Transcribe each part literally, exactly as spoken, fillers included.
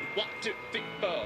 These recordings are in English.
One, two, three, four.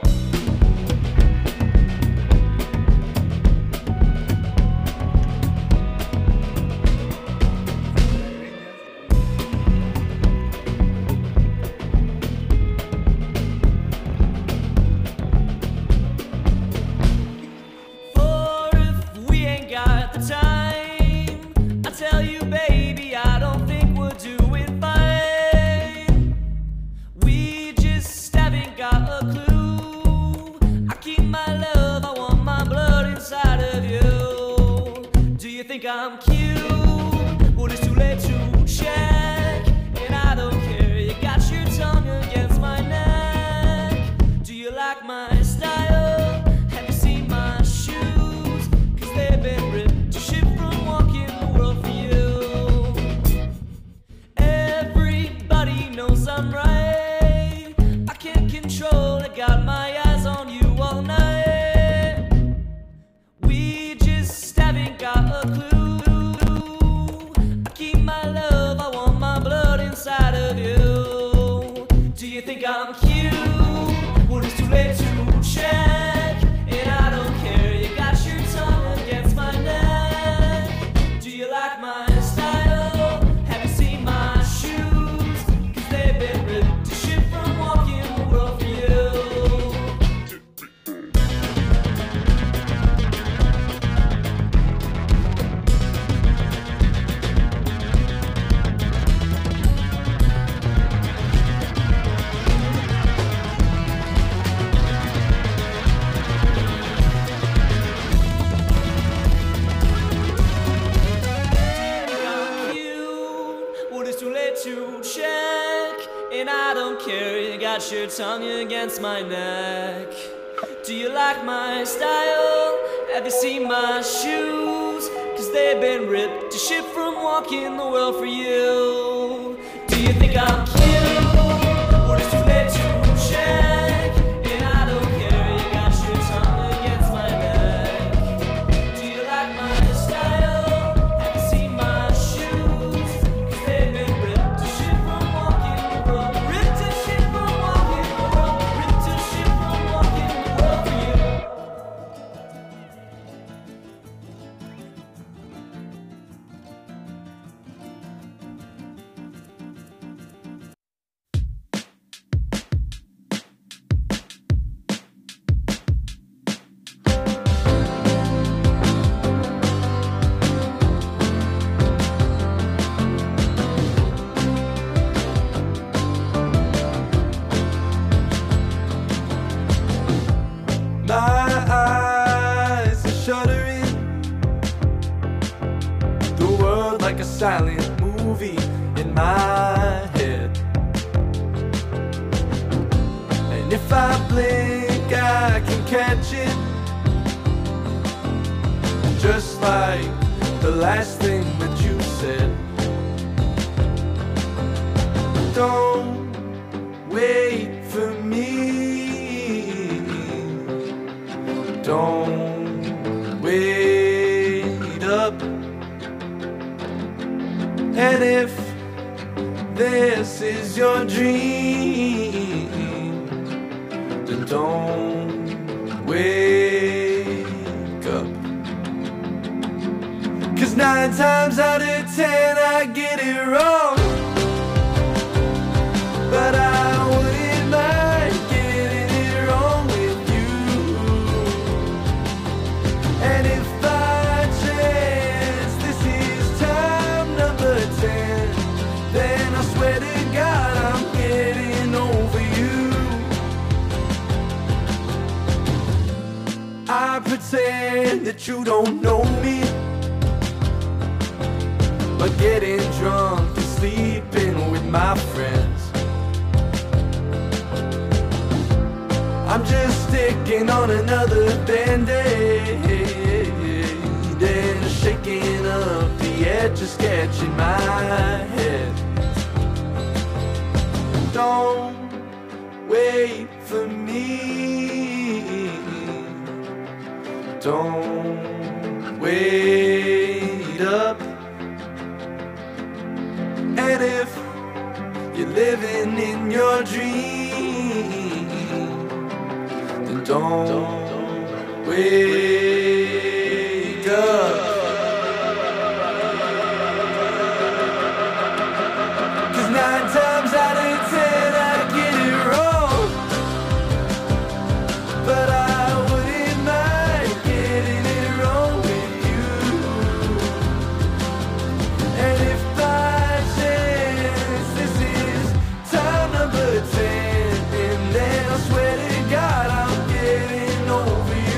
For if we ain't got the time, I tell you, baby, I don't think we're doing fine. We just haven't got a clue. I keep my love, I want my blood inside of you. Do you think I'm cute? Well, it's too late to check, and I don't care. You got your tongue against my neck. Do you like my style? Have you seen my shoes? Cause they've been ripped to shit from walking the world for you. Everybody knows I'm right. I can't control it, got my eyes on you all night. We just haven't got a clue. I keep my love, I want my blood inside of you. Do you think I'm cute? Well, it's too late to check, and I don't care. You got your tongue against my neck. Do you like my style? Have you seen my shoes? Cause they've been ripped to shit from walking the world for you. Well, it's too late to check, and I don't care. You got your tongue against my neck. Do you like my style? Have you seen my shoes? Cause they've been ripped to shit from walking the world for you. Do you think I'm cute? Well, it's too late to check, and I don't care. You got your tongue against my neck. Do you like my style? Have you seen my shoes? Cause they've been ripped to shit from walking the world. Ripped to shit from walking the world. Ripped to shit from walking the world for you. My eyes are shuddering. The world like a silent movie in my head. And if I blink, I can catch it. Just like the last thing that you said. Don't wait for me. Don't wait up. And if this is your dream, then don't wake up. Cause nine times out of ten I get it wrong, but I wouldn't mind getting it wrong with you. And if by chance this is time number ten, then I swear to God I'm getting over you. I pretend that you don't know me, but getting drunk and sleeping with my friends. I'm just sticking on another band-aid and shaking up the edge of sketching my head. Don't wait for me. Don't wait up. And if you're living in your dreams, don't wake up. 'Cause nine times out of ten I get it wrong, but I wouldn't mind getting it wrong with you. And if by chance this is time number ten, and then I swear to God I'm getting over you.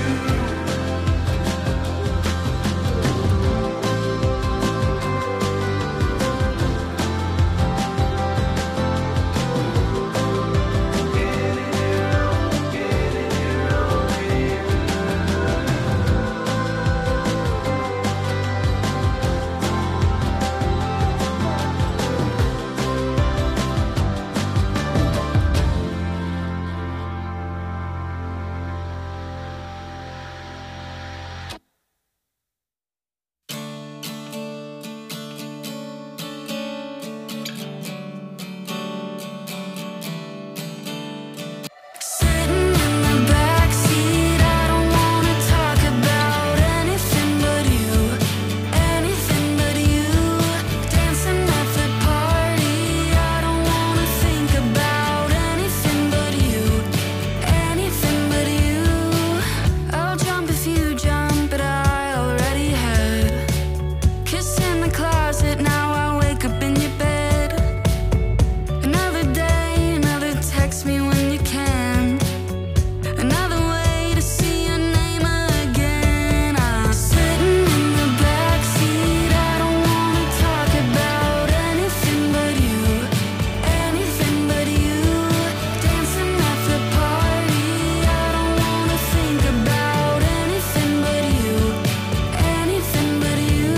Sitting in the backseat, I don't wanna talk about anything but you, anything but you. Dancing at the party, I don't wanna think about anything but you, anything but you. I'll jump if you jump, but I already had. Kiss in the closet, now I wake up in your bed. Another day, another text me when you can. Another way to see your name again. I'm sitting in the backseat, I don't wanna talk about anything but you, anything but you. Dancing at the party, I don't wanna think about anything but you, anything but you.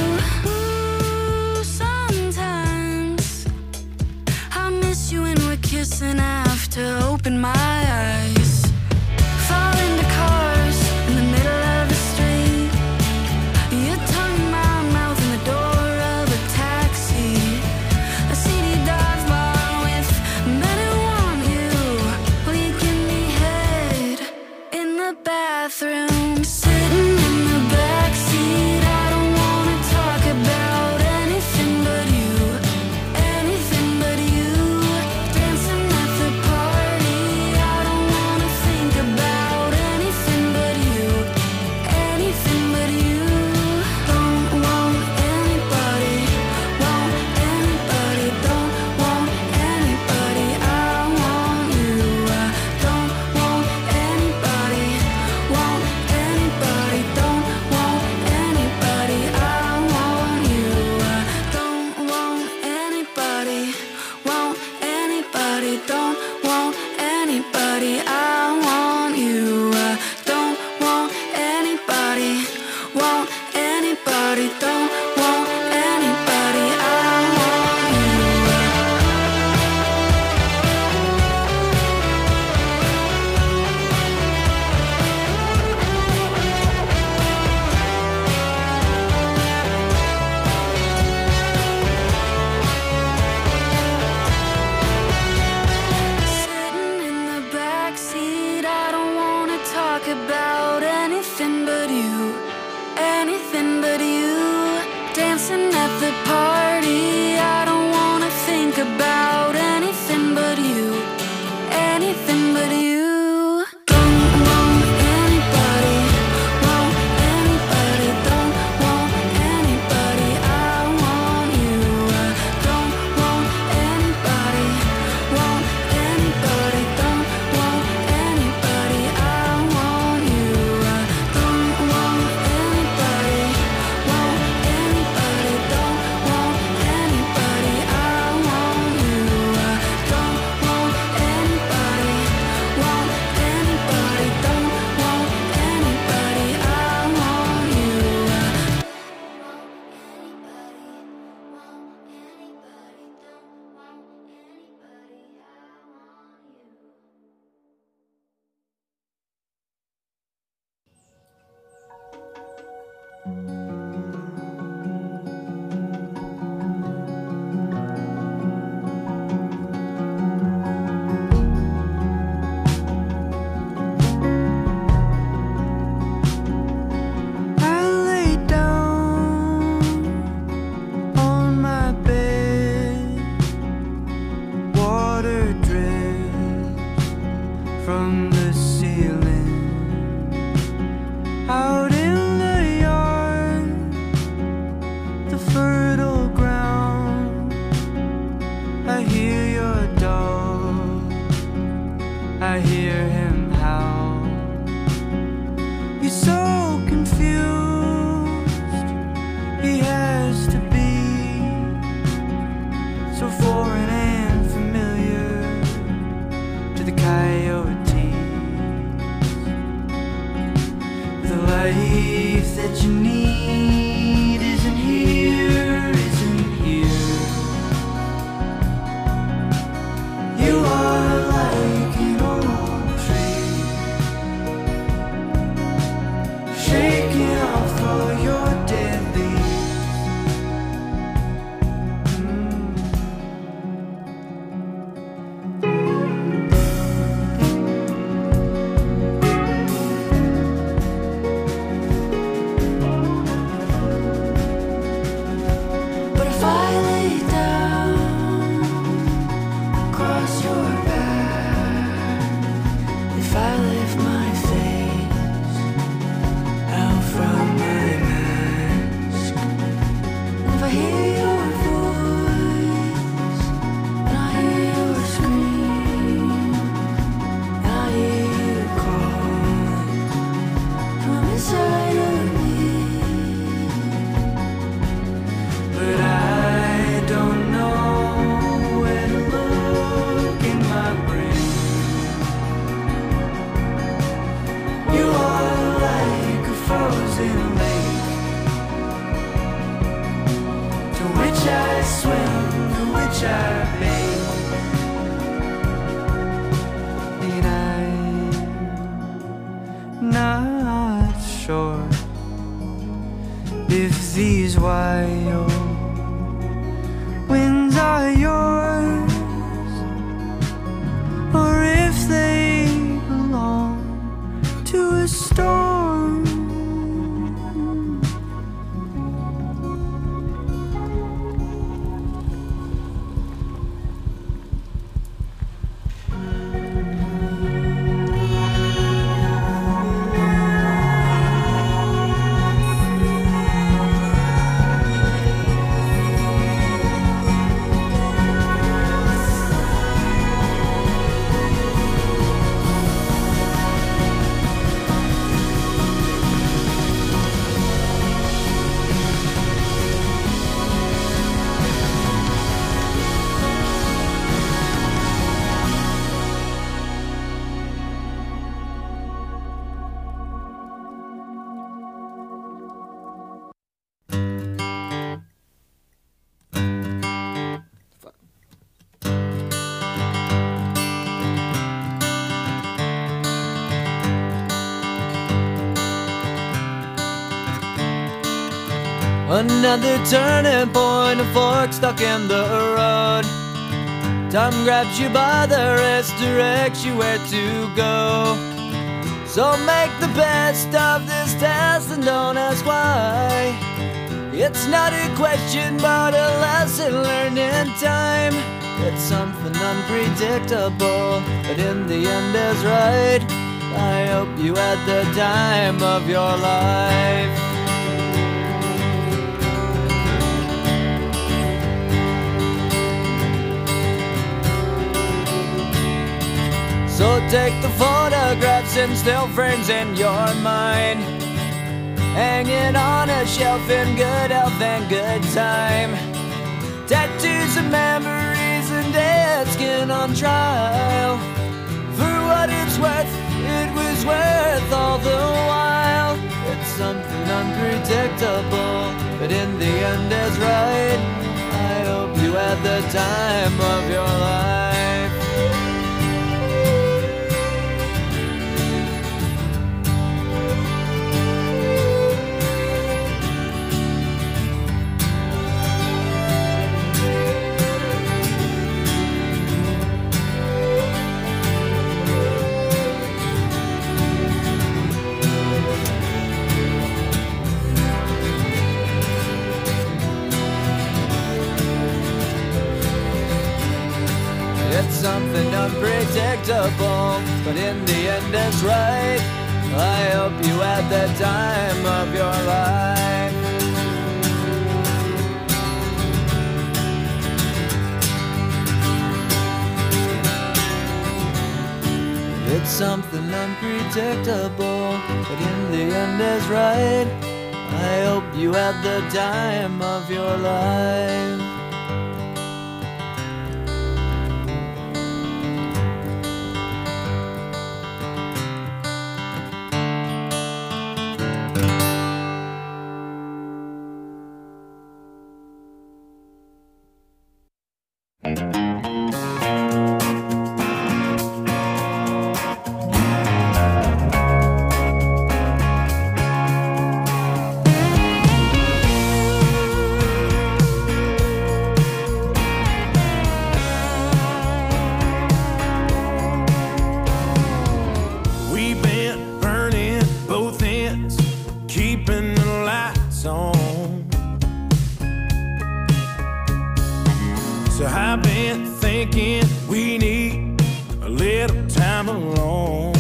Ooh, sometimes I miss you when we're kissing after open my eyes. Fall into cars in the middle of the street. Your tongue in my mouth in the door of a taxi. A C D dive bar with men who want you. Will you give me head in the bathroom? Sitting in the backseat, I don't wanna talk about anything but you, anything but you. Dancing at the party, I don't wanna think about anything but you, anything but you. Don't want anybody, want anybody, don't want anybody. I want you. I don't want anybody, want anybody, don't want anybody. I want you. I don't want anybody, want anybody, don't want anybody. I want you. I don't want anybody, want anybody, don't want anybody. I want you. Sitting in the backseat, I don't wanna talk about anything but you, anything but you. Dancing at the party, I don't wanna think about anything but you, anything but you. Don't want anybody, want anybody, don't want anybody. I want you. I don't want anybody, want anybody, don't want anybody. I want you. I don't want anybody, want anybody, don't want anybody. the ceiling. Out in the yard, the fertile ground, I hear your dog, I hear him howl. He's so confused, he has to be so foreign and familiar to the coyotes. The life that you need isn't here, isn't here. You are like an old tree, shaking off all your dead leaves. But if I lay down across your back, if I lift my face out from my mask, if I hear your voice and I hear your scream, and I hear you calling from inside of me. But I don't know where to look in my brain. You are like a frozen lake to which I swim, to which I bathe. And I'm not sure if these wild winds are yours, or if they belong to a storm. Another turning point, a fork stuck in the road. Time grabs you by the wrist, directs you where to go. So make the best of this test and don't ask why. It's not a question but a lesson learned in time. It's something unpredictable, but in the end is right. I hope you had the time of your life. So take the photographs and still frames in your mind, hanging on a shelf in good health and good time. Tattoos and memories and dead skin on trial. For what it's worth, it was worth all the while. It's something unpredictable, but in the end is right. I hope you had the time of your life. unpredictable, but in the end it's right. I hope you had the time of your life. It's something unpredictable, but in the end is right. I hope you had the time of your life. So I've been thinking we need a little time alone.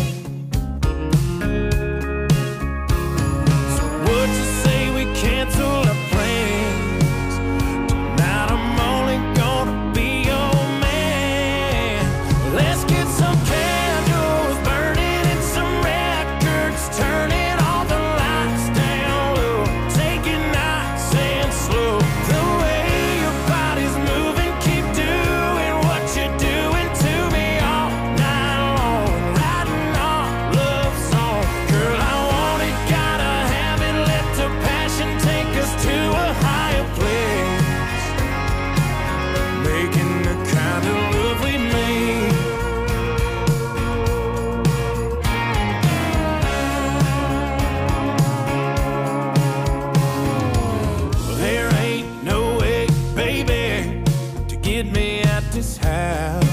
So would you say we cancel our plans? Tonight I'm only gonna be your man. Let's get some candles burning and some records, turning all the lights down low, take it nice and slow. The way your body's moving, keep doing what you're doing to me all night long, writing our love song. Girl, I want it, gotta have it, let the passion take us to a higher place, making the kind of love we made. Well, there ain't no way, baby, to get me at this house.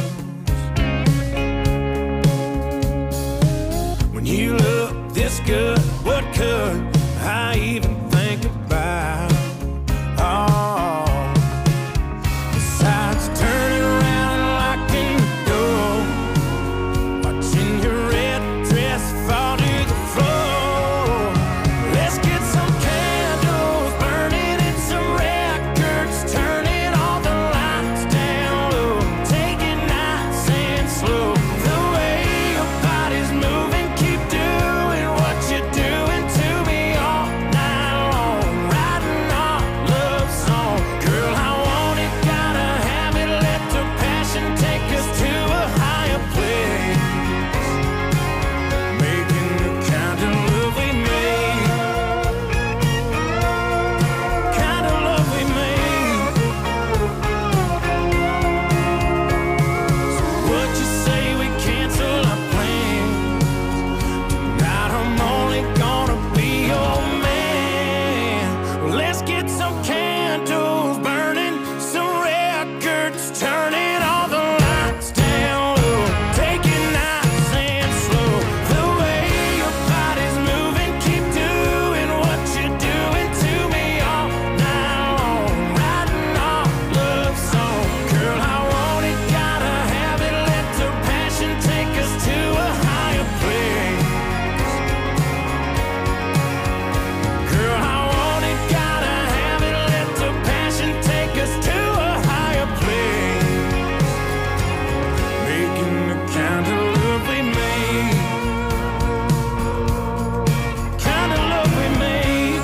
When you look this good, what could I even think about? Oh, besides turning around and locking the door, watching your red dress fall to the floor. Let's get some candles burning and some records, turning all the lights down low, take it nice and slow. The way your body's moving, keep doing what you're doing to me all night long, writing our love song. Girl, I want it, gotta have it, let the passion take us to a higher place, making the kind of love we made, kind of love we made. So would you say we cancel our plans? Tonight I'm only gonna be your man. Let's get some candles burning, some records, turning all the lights down low, take it nice and slow. The way your body's moving, keep doing what you're doing to me all night long, writing our love song. Girl, I want it, gotta have it, let the passion take us to a higher place. Girl, I want it, gotta have it, let the passion take us to a higher place, making the kind of love we made, kind of love we made,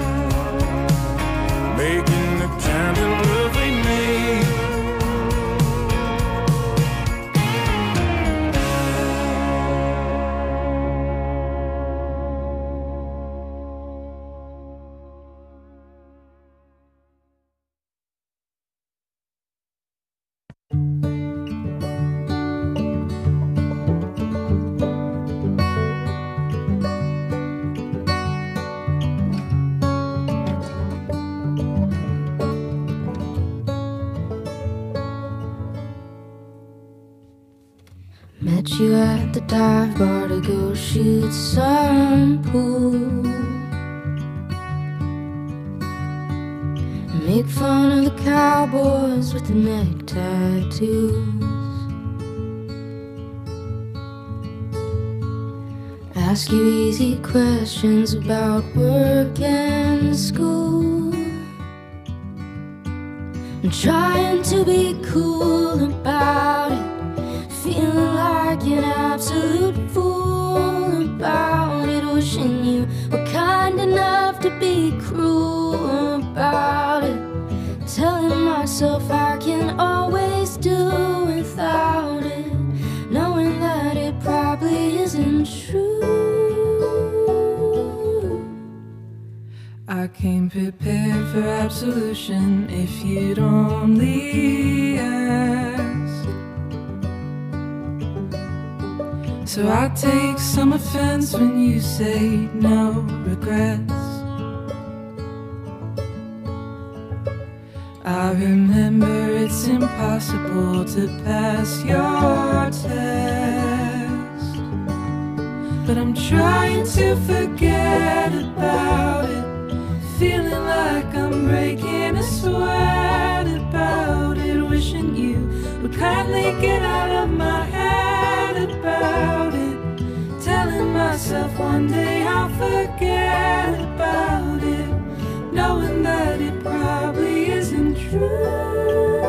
making the kind of love we made. Met you at the dive bar to go shoot some pool, make fun of the cowboys with the neck tattoos. ask you easy questions about work and school. I'm trying to be cool about it, feeling like an absolute fool about it, wishing you were kind enough to be cruel about it, telling myself I can always do without it, knowing that it probably isn't true. I came prepared for absolution if you'd only ask. So I take some offense when you say no regrets. I remember it's impossible to pass your test, but I'm trying to forget about it, feeling like I'm breaking a sweat about it, wishing you would kindly get out of my head about it, telling myself one day I'll forget about it, knowing that it probably isn't true.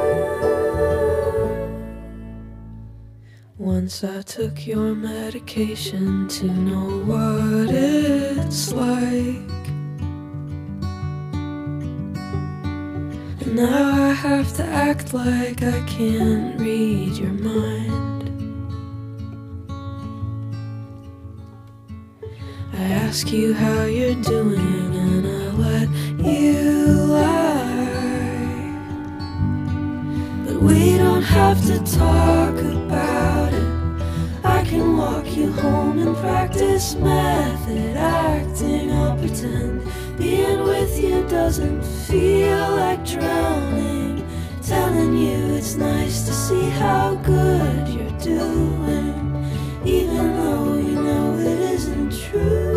Once I took your medication to know what it's like, and now I have to act like I can't read your mind. I ask you how you're doing and I let you lie, but we don't have to talk about it. I can walk you home and practice method acting. I'll pretend being with you doesn't feel like drowning, telling you it's nice to see how good you're doing, even though you know it isn't true.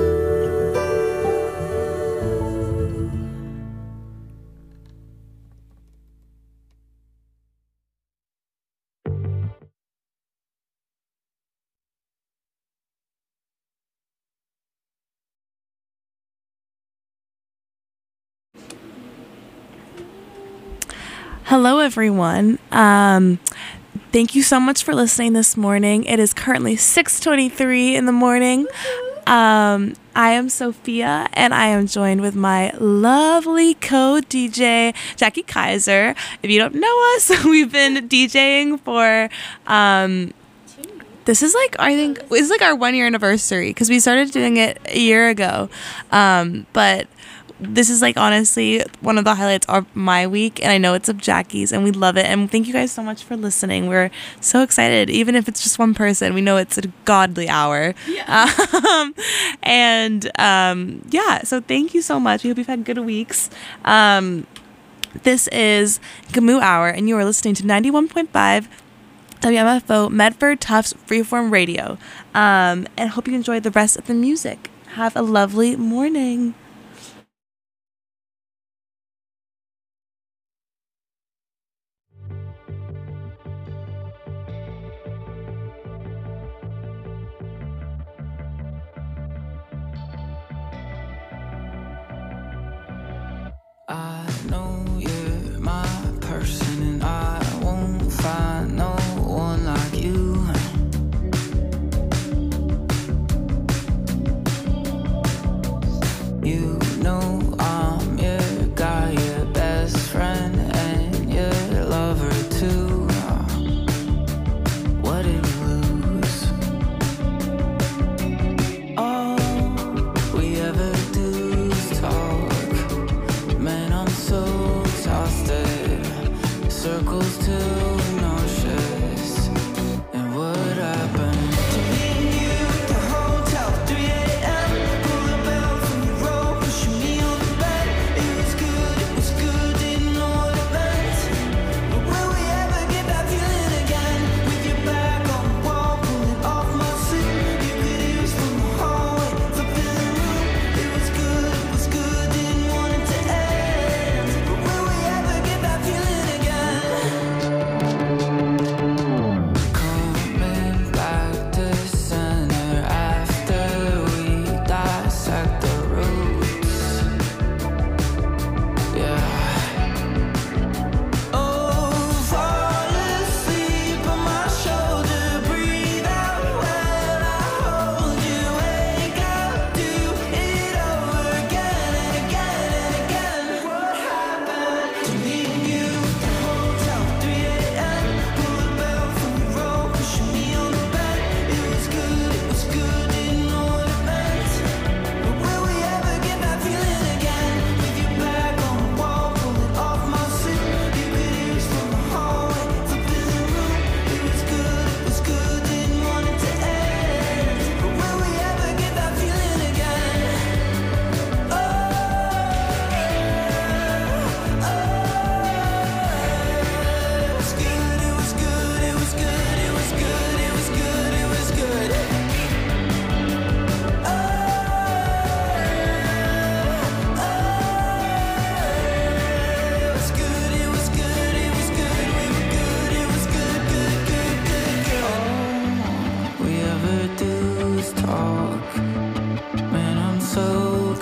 Hello, everyone. Um, thank you so much for listening this morning. It is currently six twenty-three in the morning. Um, I am Sophia, and I am joined with my lovely co-D J, Jackie Kaiser. If you don't know us, we've been DJing for... Um, this is like, I think, it's like our one-year anniversary, because we started doing it a year ago. Um, but... This is like honestly one of the highlights of my week, and I know it's of Jackie's, and we love it. And thank you guys so much for listening. We're so excited, even if it's just one person. We know it's a godly hour. Yeah. Um, and um, yeah, so thank you so much. We hope you've had good weeks. Um, this is Gamoo Hour, and you are listening to ninety-one point five W M F O Medford Tufts Freeform Radio. Um, and hope you enjoy the rest of the music. Have a lovely morning. I know you're my person, and I won't find no one like you. You know I'm your guy, your best friend, and your lover too. What did we lose? All we ever do is talk. Man, I'm so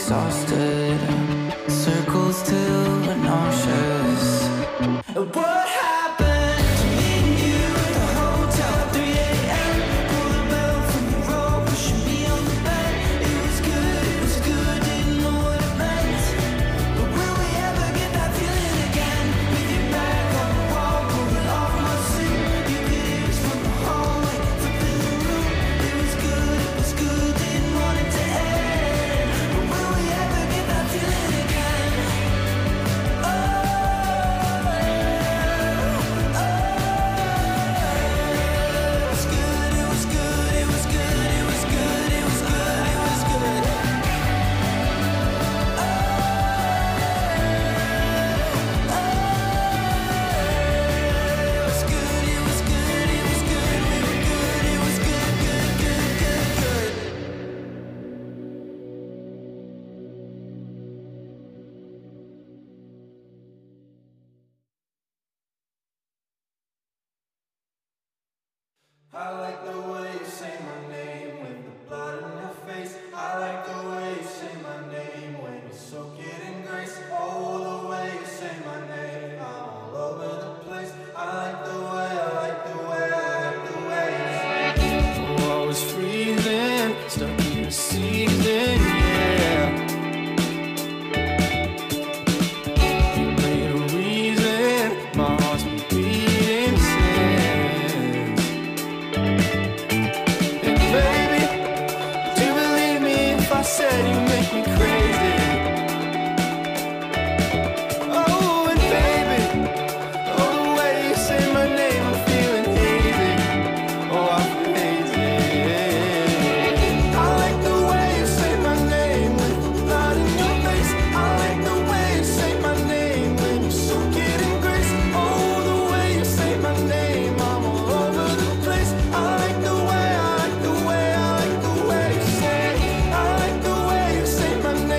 exhausted. Circles till we're nauseous. What happened to me and you at the hotel at three a.m.? Pull the bell from the rope, pushing me on the bed. It was good, it was good, didn't know what it meant. But will we ever get that feeling again? With your back on the wall, pulling off my suit. You could hear us from the hallway, flipping the room. It was good, it was good, didn't want it to end. But will we ever get that feeling again? Oh, it was good, it was good, it was good, it was good, it was good, it was good. It was good, it was good, it was good, we were good, it was good, good, good, good, good. I like the way you say my name with the blood in your face. I like the way you say my name when you soak it in grace. Oh, the way you say my name, I'm all over the place. I like the way, I like the way, I like the way you say. Oh, I was freezing, stuck in the season, yeah. You made a reason, my heart's been beating since. And baby, do you believe me if I said you make me crazy? Oh, and baby, oh, the way you say my name, I'm feeling hazy. Oh, I feel hazy. I like the way you say my name with the blood in your face. I like the way you say my name when you soak it in grace. Oh, the way you say my name, I'm all over the place. I like the way, I like the way, I like the way you say it. I like the way you say my name.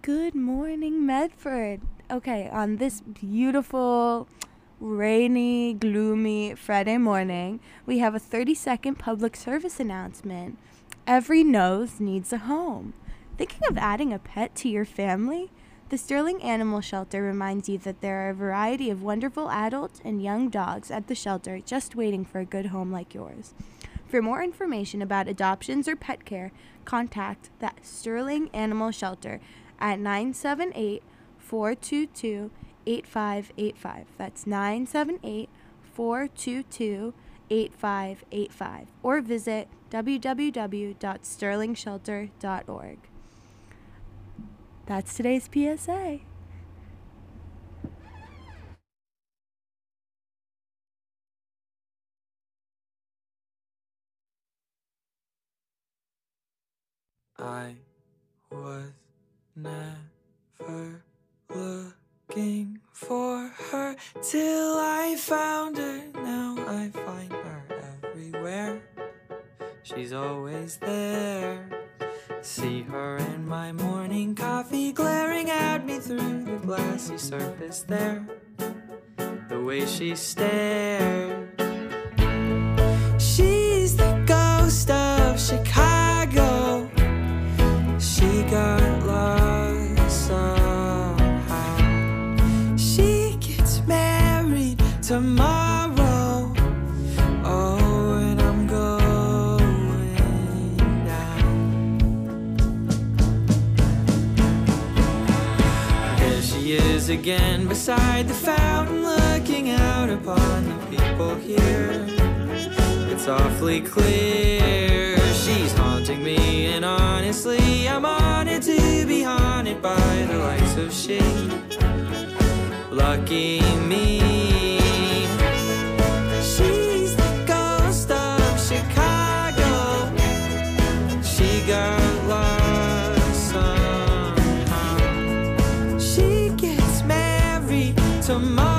Good morning, Medford. Okay, on this beautiful, rainy, gloomy Friday morning, we have a thirty second public service announcement. Every nose needs a home. Thinking of adding a pet to your family? The Sterling Animal Shelter reminds you that there are a variety of wonderful adult and young dogs at the shelter just waiting for a good home like yours. For more information about adoptions or pet care, contact the Sterling Animal Shelter at nine seven eight, four two two, eight five eight five. That's nine seven eight, four two two, eight five eight five. Or visit w w w dot sterling shelter dot org. That's today's P S A. I was never looking for her till I found her. Now I find her everywhere. She's always there. See her in my morning coffee, glaring at me through the glassy surface there. The way she stared. She's the ghost of Chicago. She got lost somehow. She gets married tomorrow. Oh, and I'm going down. There she is again beside the fountain, looking out upon the people here. It's awfully clear she's haunting me, and honestly I'm honored to be haunted by the likes of she. Lucky me. She's the ghost of Chicago. She got lost somehow. She gets married tomorrow.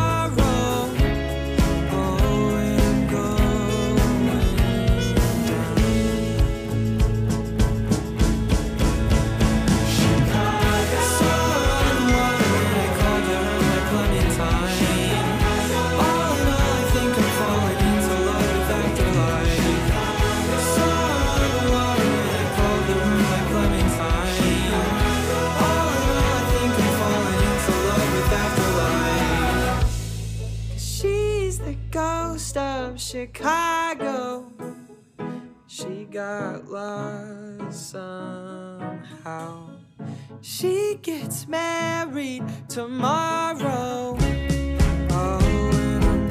Ghost of Chicago. She got lost somehow. She gets married tomorrow. Oh, and I'm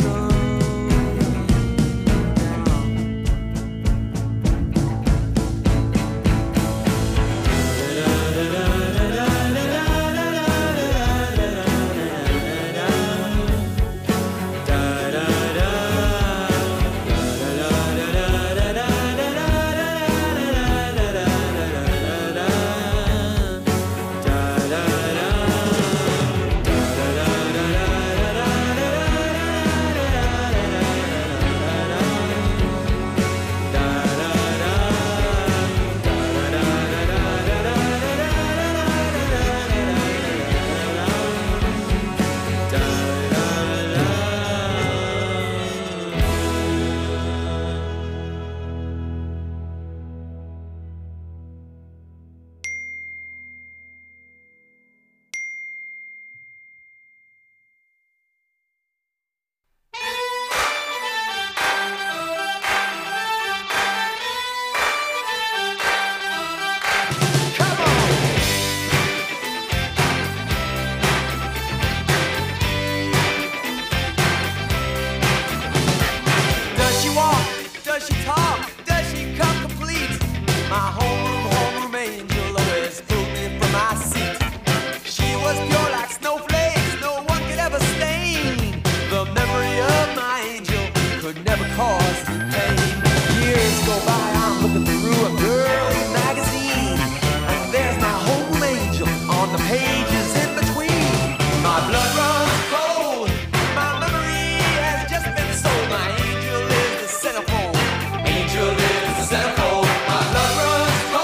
Angel is the centerfold. My blood runs cold.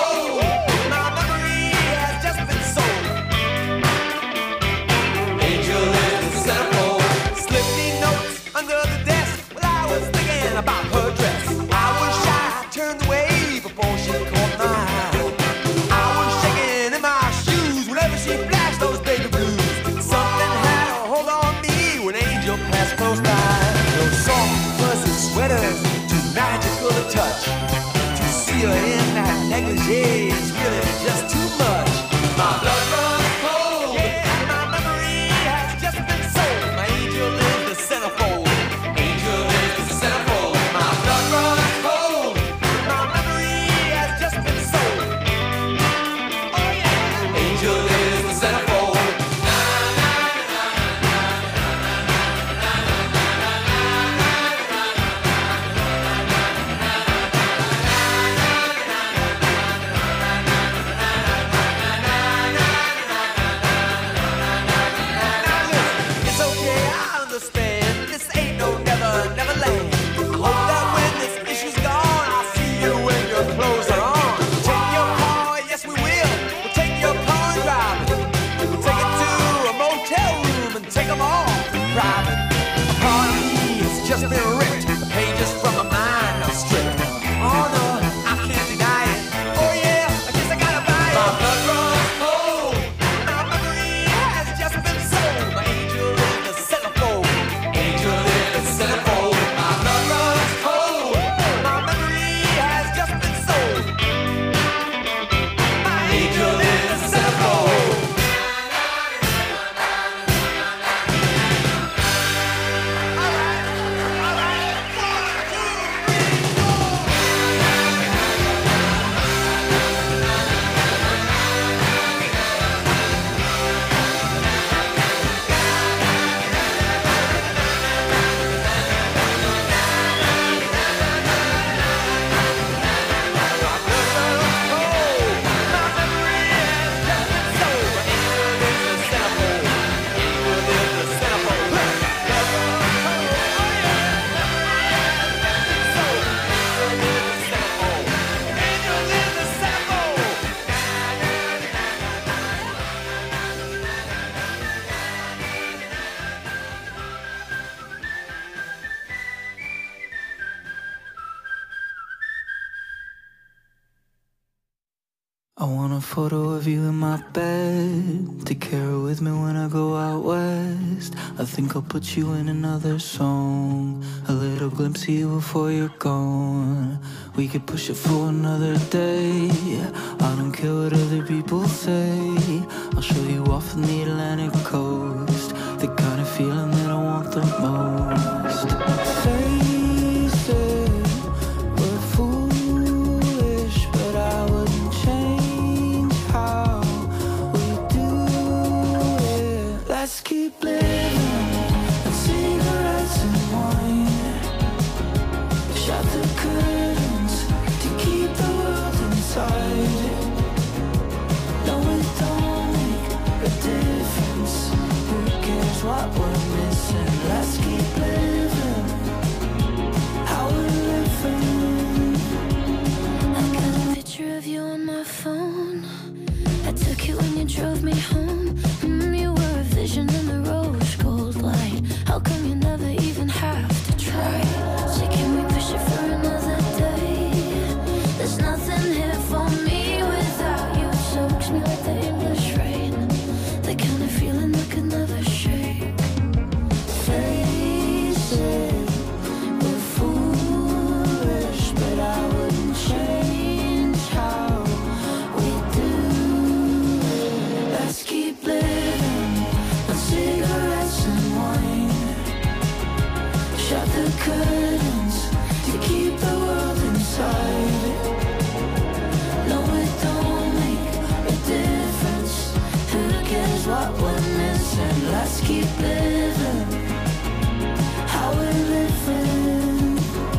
I want a photo of you in my bed to carry with me when I go out west. I think I'll put you in another song, a little glimpse of you before you're gone. We could push it for another day. I don't care what other people say. I'll show you off on the Atlantic coast, the kind of feeling that I want the most. Face it, we're foolish, but I wouldn't change how we do it. Let's keep living on cigarettes and wine. Shut the curtains to keep the world inside. No, it don't make a difference. Who cares what we're missing? Let's keep living how we're living. I got a picture of you on my phone. I took it when you drove me home. Mm, you were a vision in the rose gold light. How come you never even have to try? So can we push it for another day? There's nothing here for me without you. Soaks me like the English rain, the kind of feeling I could never shake. Face it, we're foolish, but I wouldn't change how we do it. Let's keep living on cigarettes and wine. Shut the curtains to keep the world inside. No, it don't make a difference. Who cares what we're missing? Let's keep living how we're living.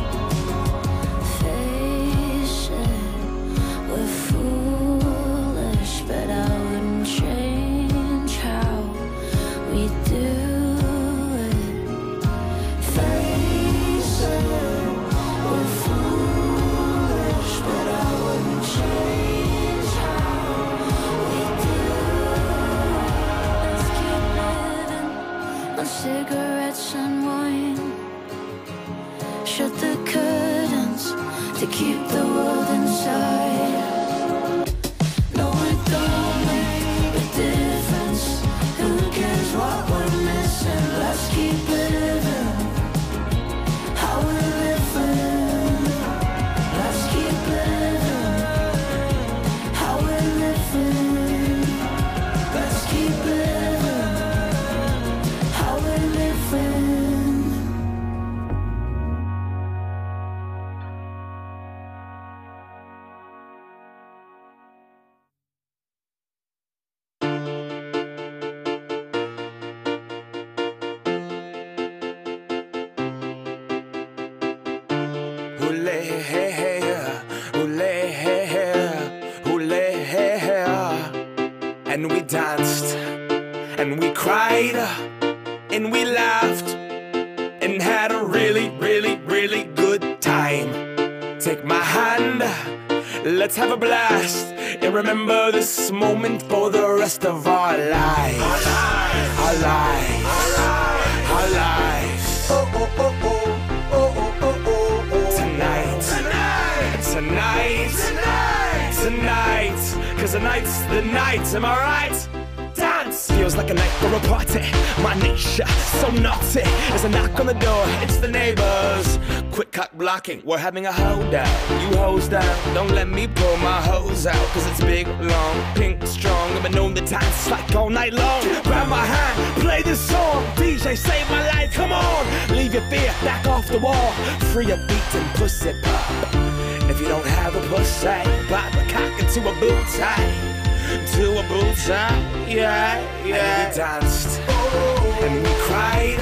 Face it, we're foolish, but I wouldn't change how we do it. Face it, we're foolish, but I wouldn't change how we do it. Let's keep living on cigarettes and wine. Shut the curtains to keep the world inside. No, it don't make a difference. Who cares what we're missing? Let's keep living how we're living. Let's keep living how we're living. Let's keep living how we're living. And we danced, and we cried, and we laughed, and had a really, really, really good time. Take my hand, let's have a blast, and remember this moment for the rest of our lives. Our lives, our lives. Oh, oh, oh, oh, oh, oh, oh, oh. Tonight, tonight, tonight, tonight, tonight. Cause tonight's the night, am I right? Dance! Feels like a night for a party. My nature, so naughty. There's a knock on the door, it's the neighbors. Quick cock blocking, we're having a holdout. You hose down, don't let me pull my hose out. Cause it's big, long, pink, strong. I've been known to dance like all night long. Grab my hand, play this song. D J, save my life, come on. Leave your fear, back off the wall. Free a beat and pussy pop. If you don't have a pussy, pop a cock into a boot tie. To a boot tie, yeah, yeah. And we danced, and we cried,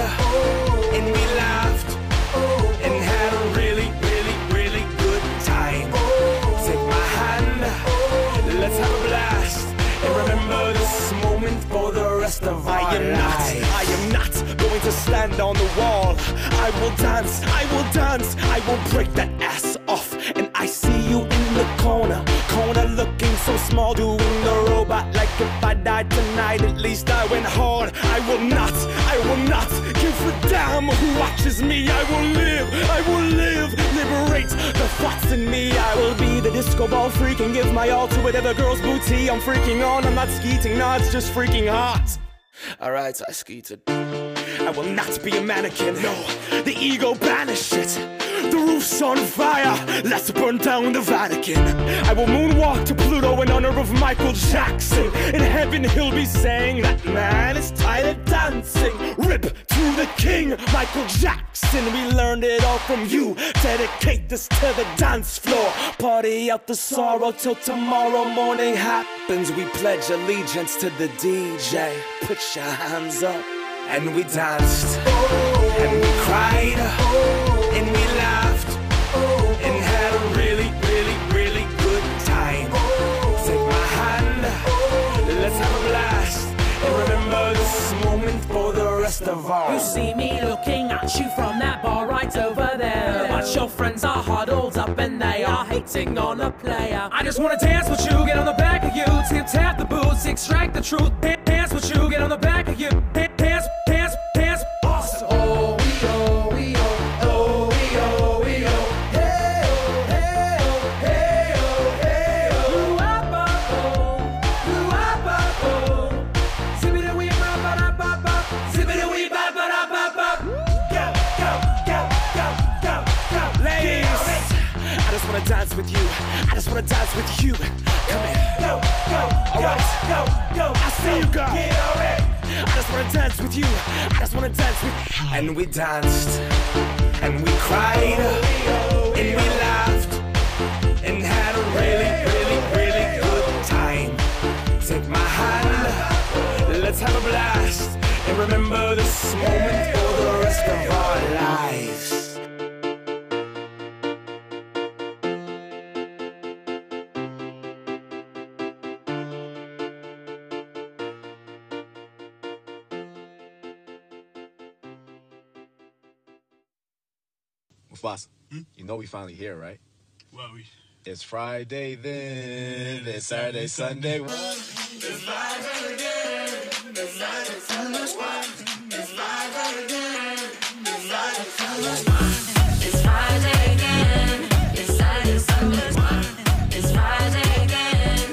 and we laughed, and had a really, really, really good time. Take my hand, let's have a blast, and remember this moment for the rest of our I am lives. Not, I am not going to stand on the wall. I will dance, I will dance, I will break that ass off. And I see you in the corner, corner looking so small, doing the robot like if I died tonight, at least I went hard. I will not, I will not give a damn who watches me. I will live, I will live, liberate the thoughts in me. I will be the disco ball freak and give my all to whatever girl's booty I'm freaking on. I'm not skeeting, nah, it's just freaking hot. Alright, I skeeted. I will not be a mannequin, no. The ego banish it. The roof's on fire, let's burn down the Vatican. I will moonwalk to Pluto in honor of Michael Jackson. In heaven he'll be saying, that man is tired of dancing. Rip to the king, Michael Jackson. We learned it all from you. Dedicate this to the dance floor. Party out the sorrow till tomorrow morning happens. We pledge allegiance to the D J. Put your hands up. And we danced, and we cried, and we laughed, and had a really, really, really good time. Take my hand, let's have a blast, and remember this moment for the rest of our You see me looking at you from that bar right over there, but your friends are huddled up and they are hating on a player. I just wanna dance with you, get on the back of you, tip tap the boots, extract the truth. Dance with you, get on the back of you, dance, dance, dance, awesome. Oh, we oh, we oh, oh, we oh, we oh, hey oh, hey oh, hey oh, hey oh, ooh-ah-ba, oh, ooh-ah-ba, oh, zippity-wee-ba-ba-da-ba-ba, zippity-wee-ba-ba-da-ba-ba. Go, go, go, go, go, go. Ladies, I just wanna dance with you. I just wanna dance with you. Come in. Go, go, alright, go, go. I see you, girl. Get on it. I just wanna dance with you. I just wanna dance with you. And we danced, and we cried, and we laughed, and had a really, really, really good time. Take my hand, let's have a blast, and remember this moment for the rest of our lives. Mufasa, you know we finally here, right? Well, we... It's Friday then, it's Saturday, Sunday. It's Friday again. It's Friday, Sunday. It's Friday again. It's Friday, Sunday. It's Friday again. It's Saturday, Sunday. It's Friday again.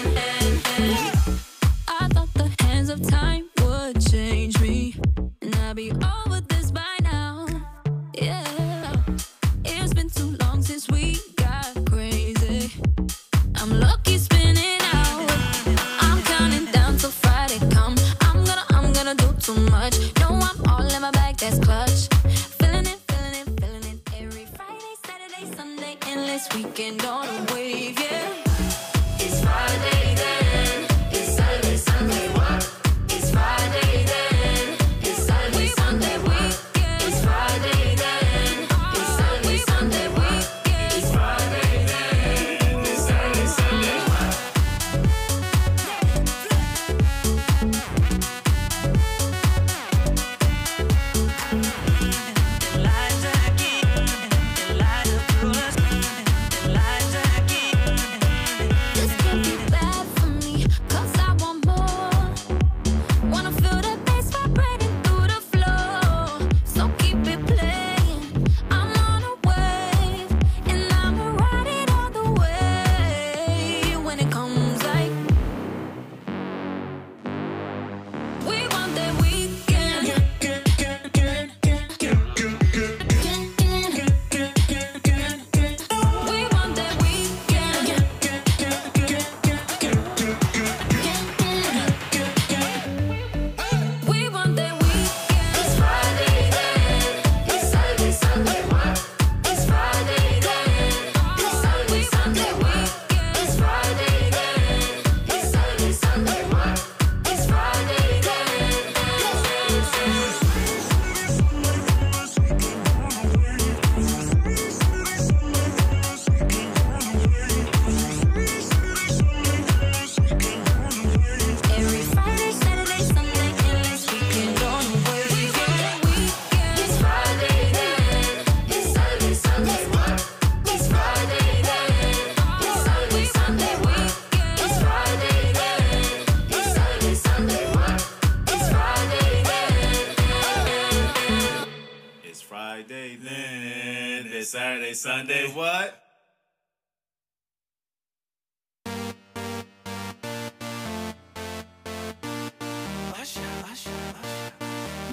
I thought the hands of time would change me, and I'd be over this by now. Yeah. It's been too long since we got crazy. I'm lucky spinning out. I'm counting down till Friday come. I'm gonna, I'm gonna do too much. No, I'm all in my bag, that's clutch. Feeling it, feeling it, feeling it. Every Friday, Saturday, Sunday, endless weekend on a wave, yeah. It's Friday then. It's Saturday, Sunday, what? It's Friday then. It's Saturday, Sunday, what? It's Friday then. It's Saturday, Sunday, what? It's Friday then. It's Saturday, Sunday, what? This can't be bad for me, 'cause I want more. Wanna feel the bass vibrating through the floor. So keep it playing. I'm on a wave, and I'ma ride it all the way. When it comes like we want that weekend. We want that weekend. We want that weekend. It's Friday then. It's Saturday, Sunday, what? It's Friday then. It's Saturday, Sunday, weekend. It's Friday then. It's Saturday, Sunday, what? It's Friday then. Every Friday, Saturday, Sunday, endless weekend on the way. We want that weekend. It's Friday then. It's Saturday, Sunday, what? It's Friday then. It's Saturday, Sunday, weekend. It's Friday then. It's Saturday, Sunday, what? It's Friday then. It's Friday then, it's Saturday, Sunday, what?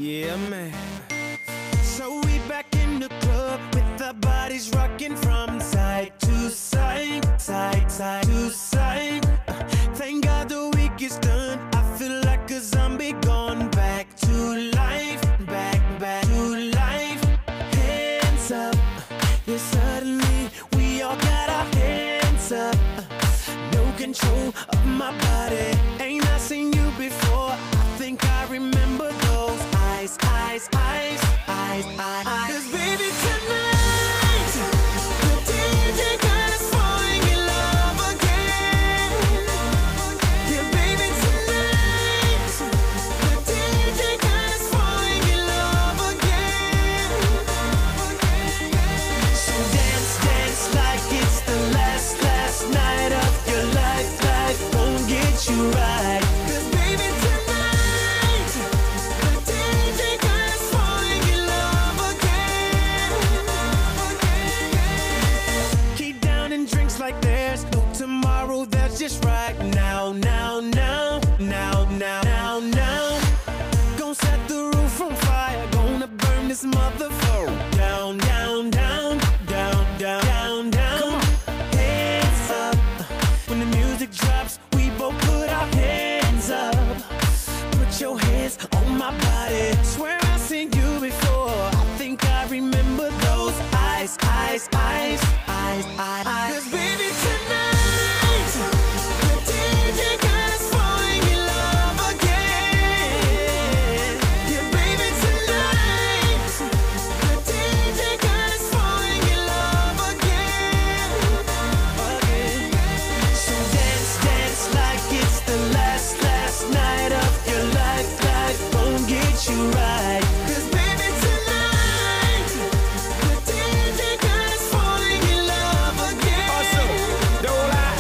Yeah, man. So we back in the club with our bodies rocking from side to side, side, side to side. Uh, thank God the week is done. I feel like a zombie gone back to life, back, back to life. Hands up, yeah, suddenly we all got our hands up. Uh, no control of my body. Ain't I seen you before? I think I remember those eyes, eyes, eyes, eyes, eyes. Cause baby tonight, the D J got us falling in love again. Yeah, baby tonight, the D J got us falling in love again. So dance, dance like it's the last, last night of your life. Life won't get you right. Cause baby tonight, the D J got us falling in love again. Keep down and drinks like there's no tomorrow, that's just right now, now, now, now, now, now, now. Gonna set the roof on fire, gonna burn this motherfucker down, down, down, down, down, down, down. Come on. Hands up. When the music drops, we both put our hands up. Put your hands on my body. Swear I've seen you before. I think I remember those eyes, eyes, eyes, eyes, eyes. Cause baby tonight, the D J got us falling in love again. Yeah, baby tonight, the D J got us falling in love again. Again. So dance, dance like it's the last, last night of your life. Life won't get you right. Cause baby tonight, the D J got us falling in love again. Also, don't lie.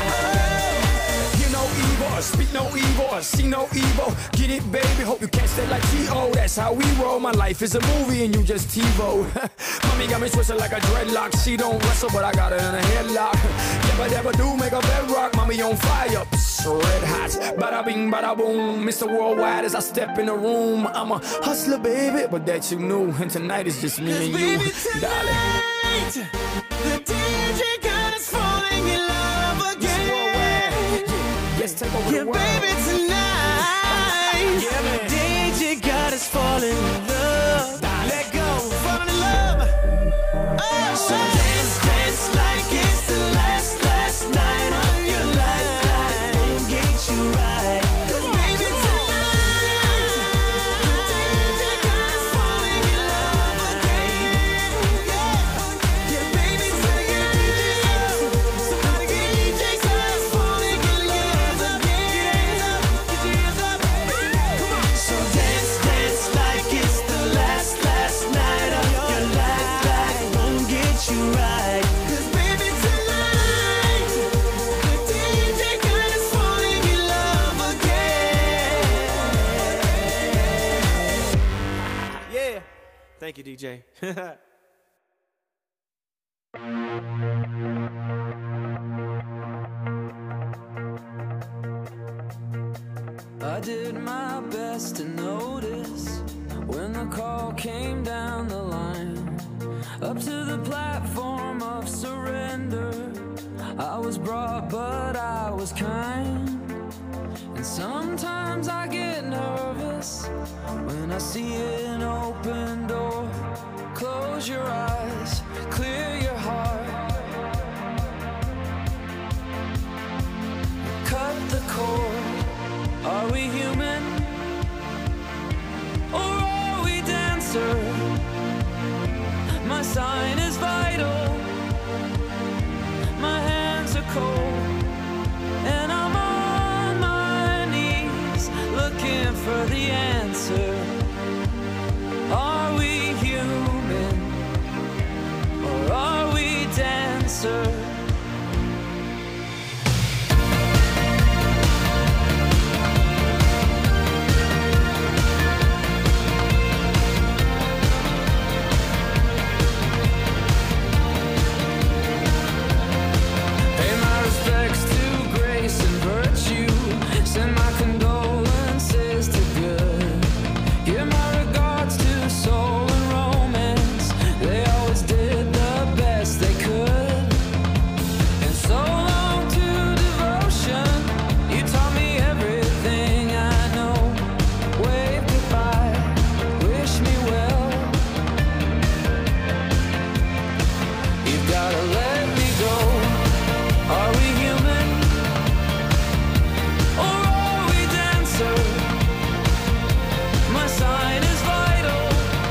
Hear no evil, or speak no evil, or see no evil. Get it, baby, hope you catch that like T O. That's how we roll. My life is a movie and you just TiVo. Mommy got me twisted like a dreadlock. She don't wrestle, but I got her in a headlock. Never, never do make a bedrock. Mommy on fire, psst, red hot. Bada bing, bada boom. Mister Worldwide as I step in the room. I'm a hustler, baby, but that you knew. And tonight is just me and you, Baby darling. tonight, the D J got us falling in love again. Yes, take over Yeah, the world. baby tonight, Yeah, man. the D J got us falling in love. Let go, falling in love. Oh, so dance, dance like it's the last, last night of your life. Life won't get you right. 'Cause baby tonight, the D J got us falling in love again. Yeah, yeah, baby tonight, somebody get D J got us falling in love again. Get your hands up, get your hands up. Come on. So dance, dance like it's the last, last night of your life. Life won't get you right. 'Cause baby tonight, the D J got us falling in love again. Yeah. Thank you, D J. I did my best to notice when the call came down the line. Up to the platform of surrender, I was brought but I was kind. And sometimes I get nervous when I see an open door. Close your eyes, clear your heart, cut the cord. Are we human or are we dancer? My sign is vital, my hands are cold, and I'm on my knees looking for the answer. Are we human or are we dancer? Pay my respects to grace and virtue. Send my condolences to good. Give my regards gotta let me go. Are we human? Or are we dancer? My sign is vital.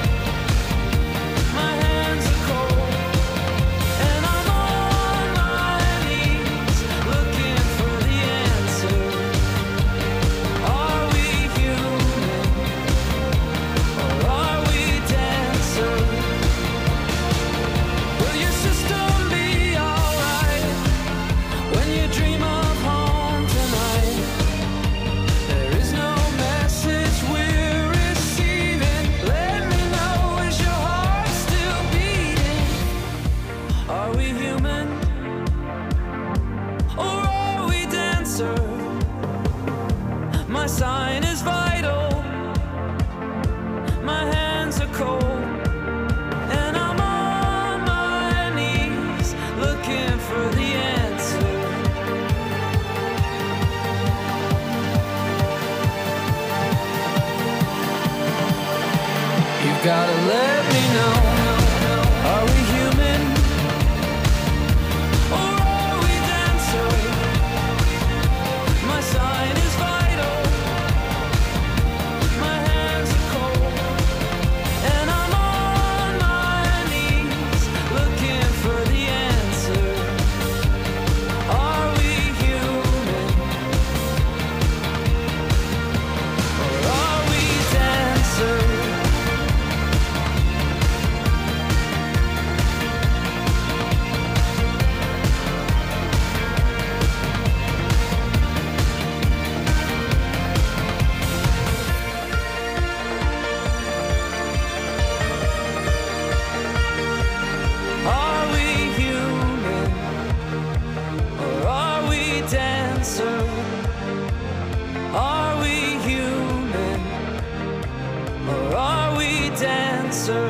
My hands are cold. And I'm on my knees looking for the answer. Are we human? Or are we dancer? Will your system be alright when you dream of home tonight? There is no message we're receiving. Let me know, is your heart still beating? Are we human? Or are we dancer? My sign is vital. My hands are cold. And I'm on my knees looking for the answer. You've gotta let me know. Are we human? Or are we dancer? My sign is vital. My hands are cold. And I'm on my knees looking for the answer. Are we human? Or are we dancer? Are we human? Or are we dancer? Are we human? Or are we dancer?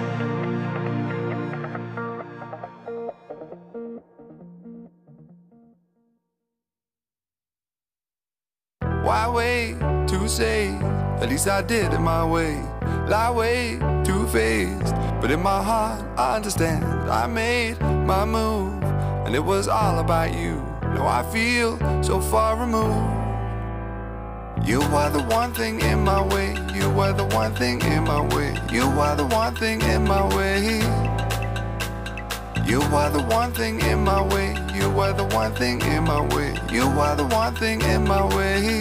Why wait to say? At least I did it my way. Lie way too faced, but in my heart I understand. I made my move, and it was all about you. Now I feel so far removed. You are the one thing in my way. You are the one thing in my way. You are the one thing in my way. You are the one thing in my way. You are the one thing in my way. You are the one thing in my way.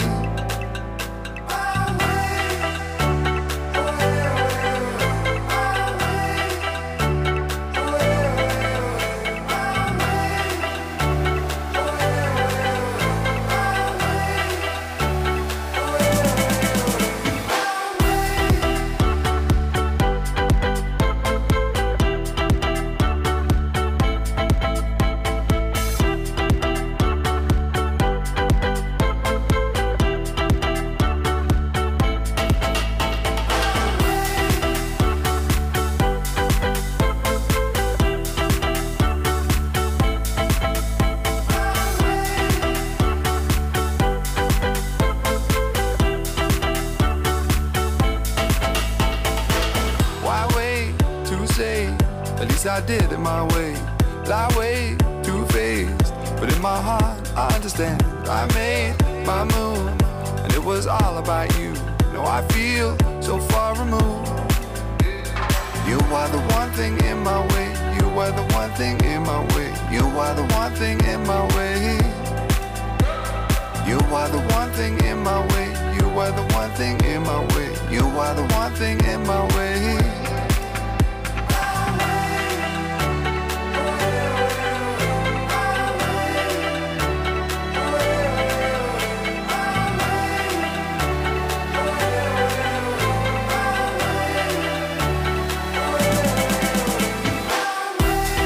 I did it my way. Lie way too faced, but in my heart I understand. I made my move, and it was all about you. Now I feel so far removed. You are the one thing in my way. You are the one thing in my way. You are the one thing in my way. You are the one thing in my way. You are the one thing in my way. You are the one thing in my way.